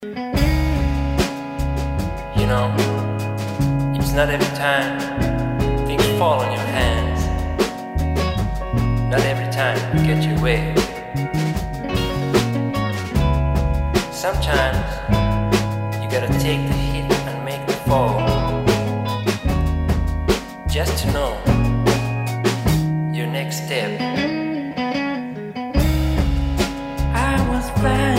You know, it's not every time things fall on your hands. Not every time you get your way. Sometimes you gotta take the hit and make the fall, just to know your next step. I was blind.